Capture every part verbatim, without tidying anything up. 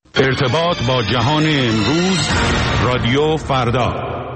ارتباط با جهان امروز، رادیو فردا.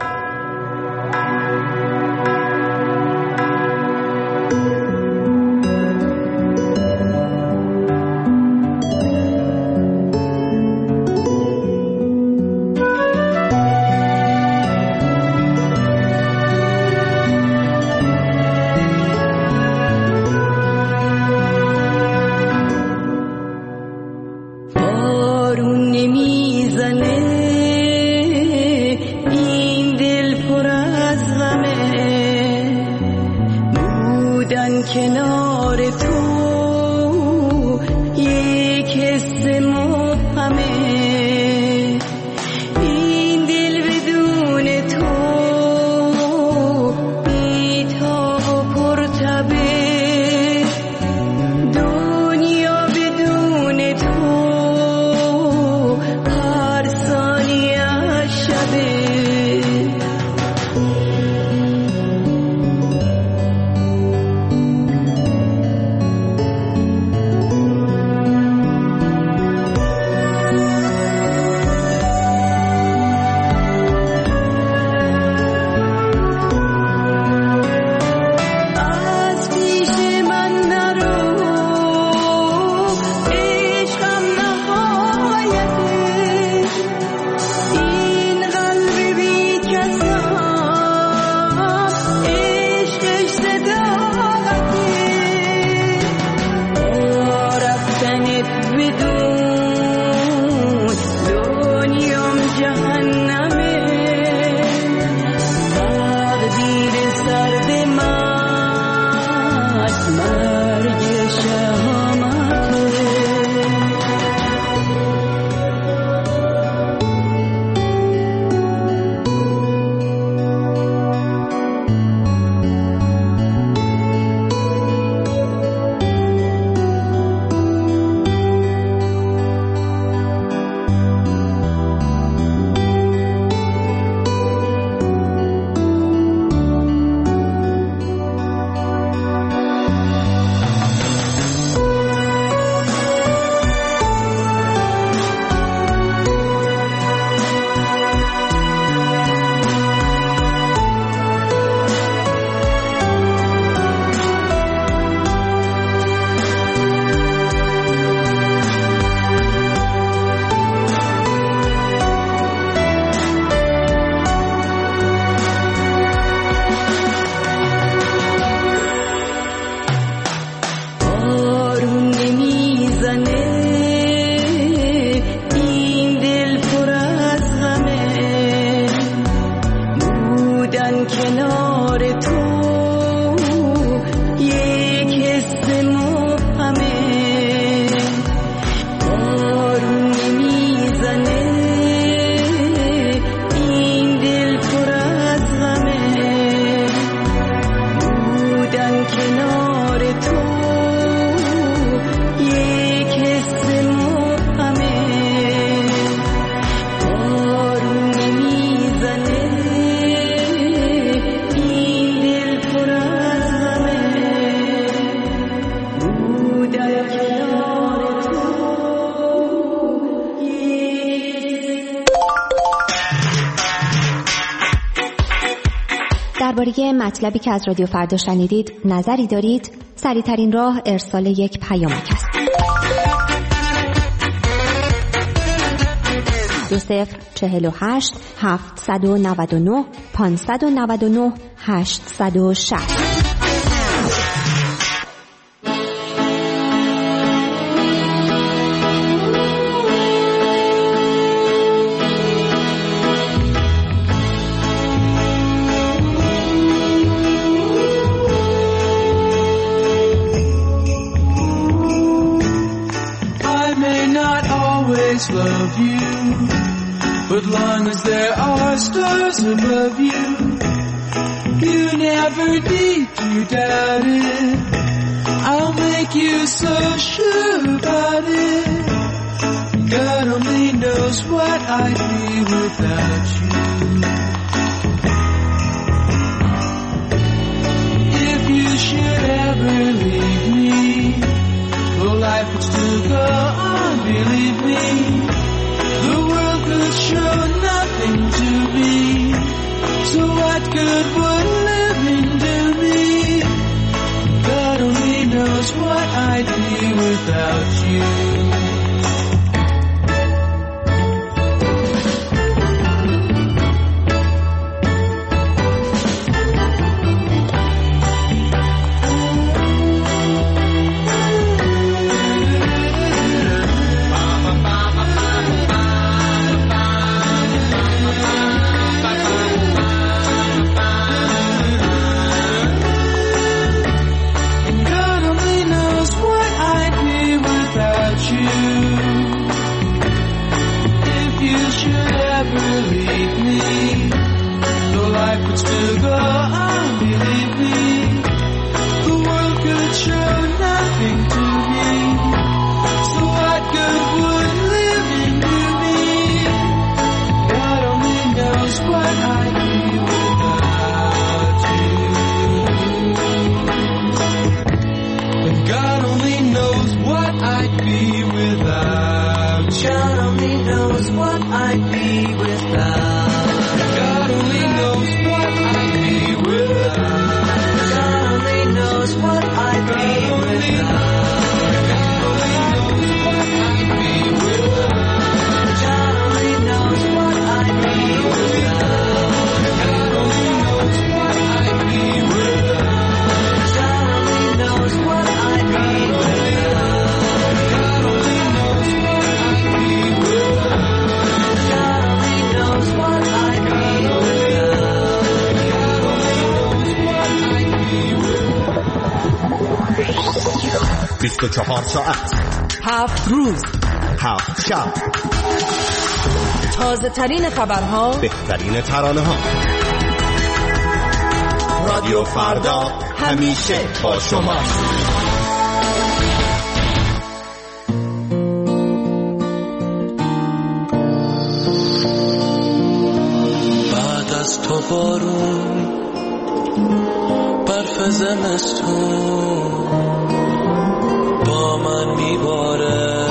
درباره مطلبی که از رادیو فردا شنیدید نظری دارید؟ سریع‌ترین راه ارسال یک پیامک است. دو صفر چهل و هشت هفتصد و نود و نه پانصد و نود و نه هشتصد و شصت. Love you, but long as there are stars above you, you never need to doubt it. I'll make you so sure about it. God only knows what I'd be without you. If you should ever leave me, well, life would still go on, believe me. without you. بیست و چهار ساعت، هفت روز، هفت شب، تازه ترین خبرها، بهترین ترانه ها. رادیو فردا همیشه با شما. بعد از تو بارون، برف زمستون با من میباره،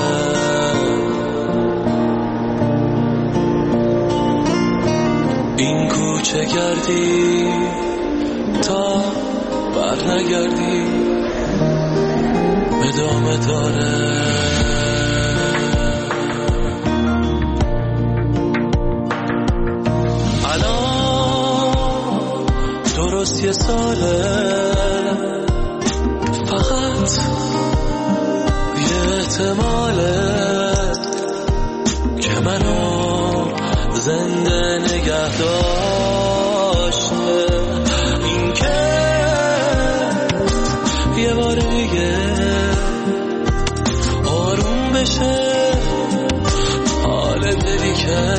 این کوچه گردی تا بر نگردی ادامه داره. الان درست یه ساله، فقط احتماله که منو زنده نگه داشته، این که یه بار دیگه آروم بشه حال دلی که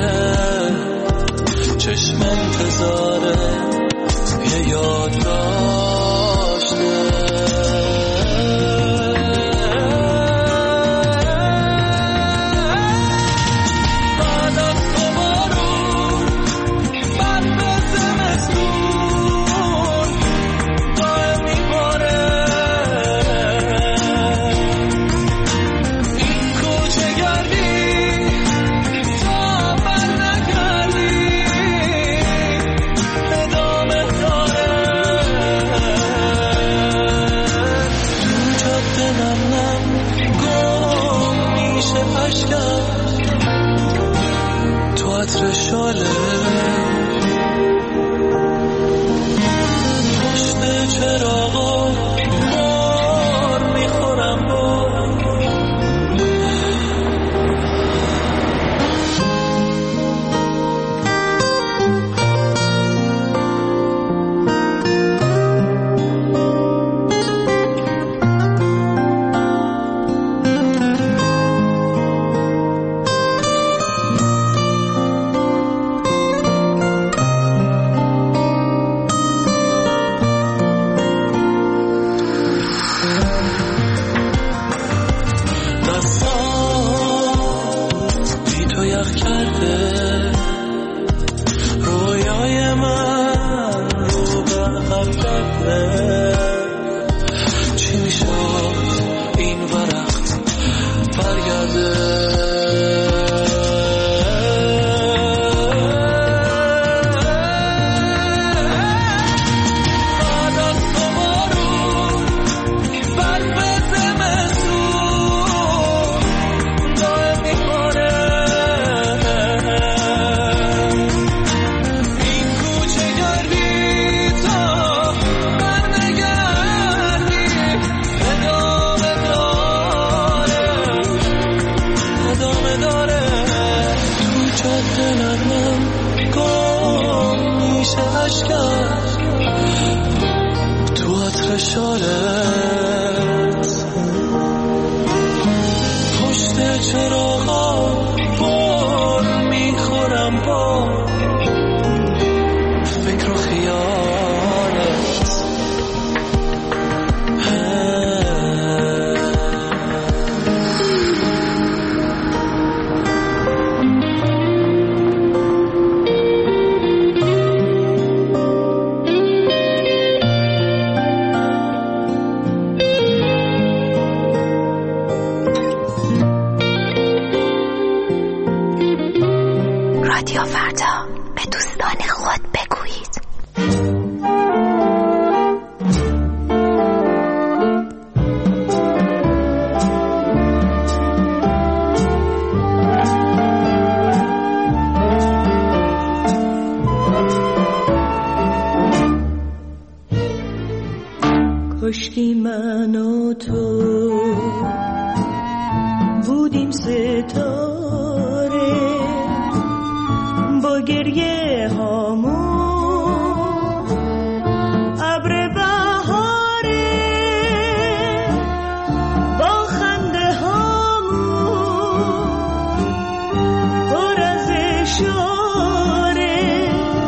چشم انتظاره یه یاد داشته. داره. تو جاده نرمم گم میشه عشقت، تو عطر شالت پشت چراغا بار میخورم با فکر و خیالت. رادیو فردا، به دوستان خود بگویید. کشکی من و تو بودیم ستاره، با گریه هامون ابر بهاره، با خنده هامون پر از اشاره.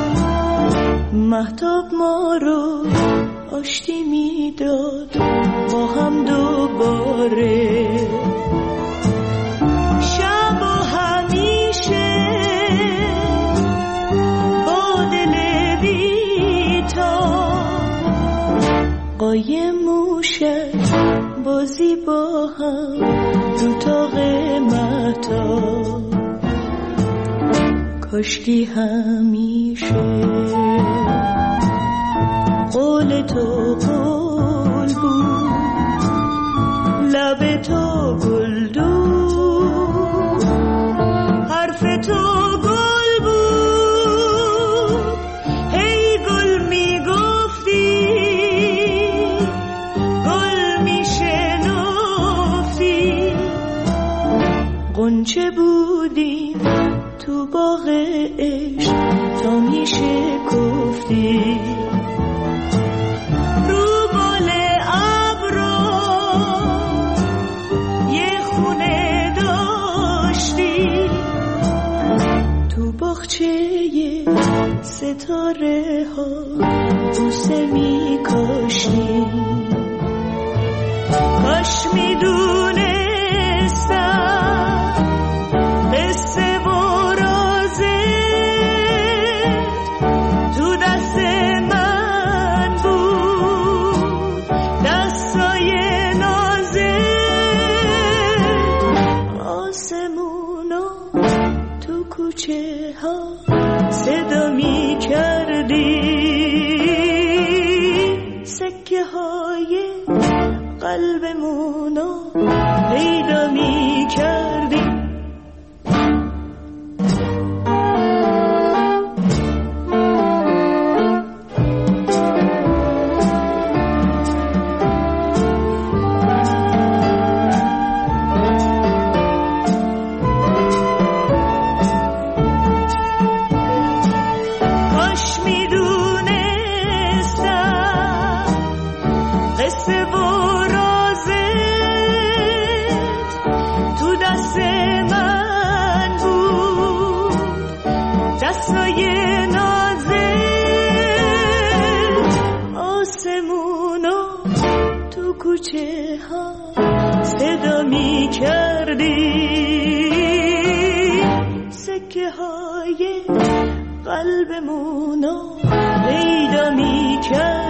مهتاب ما رو آشتی میداد با هم دوباره، شب و همیشه با دل بیتا قایم موشک بازی با هم رو تاق مهتاب. کاشکی همیشه قول تو قول بود، لب تو گلدون، حرف تو گل بود. هی گل میگفتی، گل میشنفتی، غنچه بودیم تو باغ عشق تا میشکفتی. ستاره ها بوسه می کاشتی. کاش می دونستم قصه و رازت تو دست من بود، دستای نازت. آسمونا تو کوچه ها صدا می کردی، سکه های قلبمونو پیدا می کردی. کوچه ها صدا می کردی، سکه های قلبمونو پیدا می کردی.